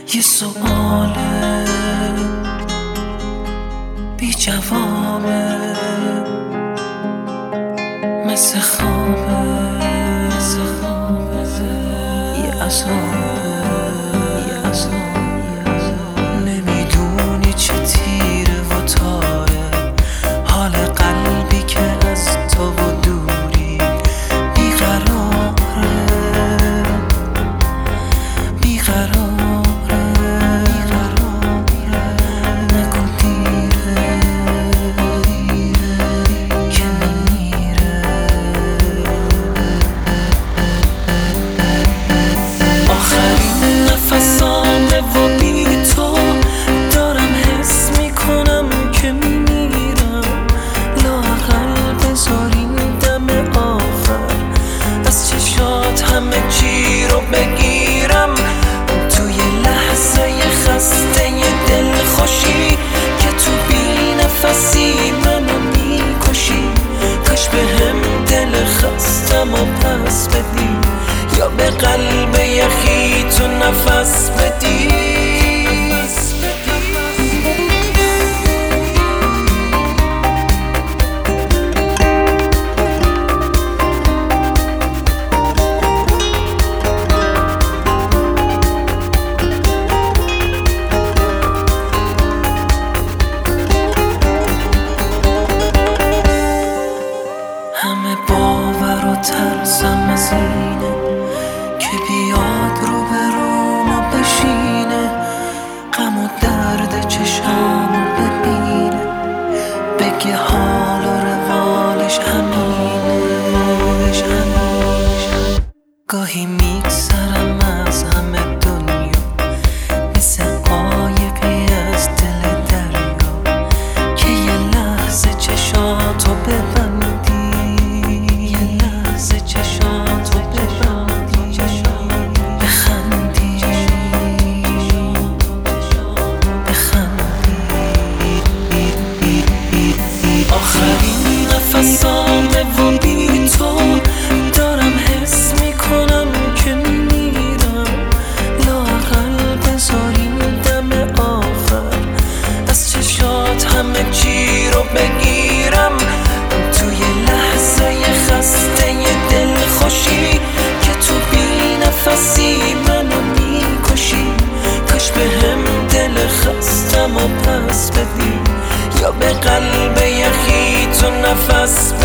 یه سؤاله بی جوابه، مثل خوابه، یه عذابه. نمیدونی چه تیره و تاره حال قلبی که از تو و دوری بیقراره، نگو دیره که میمیره. آخرین نفسامه و بی تو دارم حس میکنم که میمیرم. لااقل بذار این دم آخر از چشات همه چی رو بگیرم. توی لحظه خسته دل خوشی که تو بی نفسی منو میکشی، کاش به هم دل خستم و پس بدی یا به قلب یخی تو نفس بدی. همه باور و ترسم از اینه که بیاد رو به رومو بشینه، غم و درد چشامو ببینه، بگه حال و روالش همینه. گاهی میگذرم از همه دنیا مثل قایقی از دل دریا که یه لحظه چشاتو ببندی، آخرین نفسامه و بی تو دارم حس میکنم که میمیرم. لااقل بذار این دم آخر از چشات همه چی رو بگیرم. توی لحظه خسته دل خوشی که تو بی نفسی منو میکشی، کاش به هم دل خستم و پس بدی یا به قلب یخی تو نفس